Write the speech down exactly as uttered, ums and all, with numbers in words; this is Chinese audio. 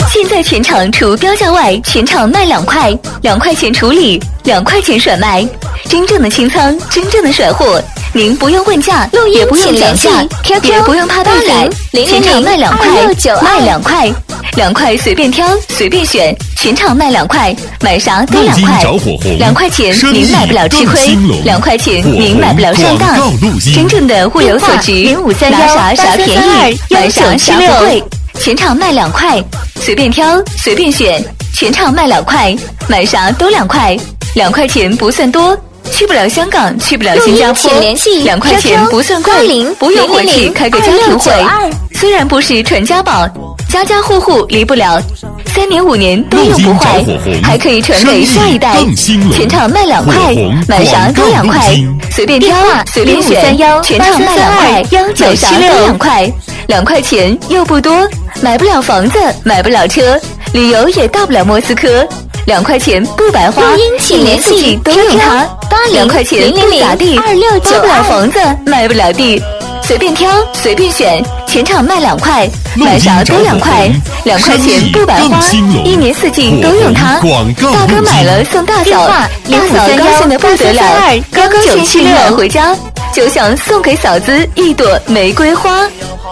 现在全场除标价外，全场卖两块，两块钱处理，两块钱甩卖，真正的清仓，真正的甩货。您不用问价， 录音也不用讲价，也不用怕被宰，全场卖两块，卖两块，两块随便挑，随便选，全场卖两块，买啥都两块，两块钱您买不了吃亏，两块钱您买不了上当，真正的物有所值，拿啥啥便宜，买啥啥不贵，全场卖两块，随便挑，随便选，全场卖两块，买啥都两块，两块钱不算多。去不了香港，去不了新加坡，两块钱不算贵，不用回去开个家庭会。虽然不是传家宝，家家户户离不了，三年五年都用不坏，还可以传给下一代。全场卖两块，买啥都两块，随便挑，随便选，全场卖两块，买啥都两块，两块钱又不多，买不了房子，买不了车，旅游也到不了莫斯科。两块钱不白花，一年四季都用它。两块钱不咋地，包不了房子，买不了地，随便挑，随便选，全场卖两块，买啥都两块。两块钱不白花，一年四季都用它。大哥买了送大嫂，大嫂高兴的不得了，高高兴兴买回家，就想送给嫂子一朵玫瑰花。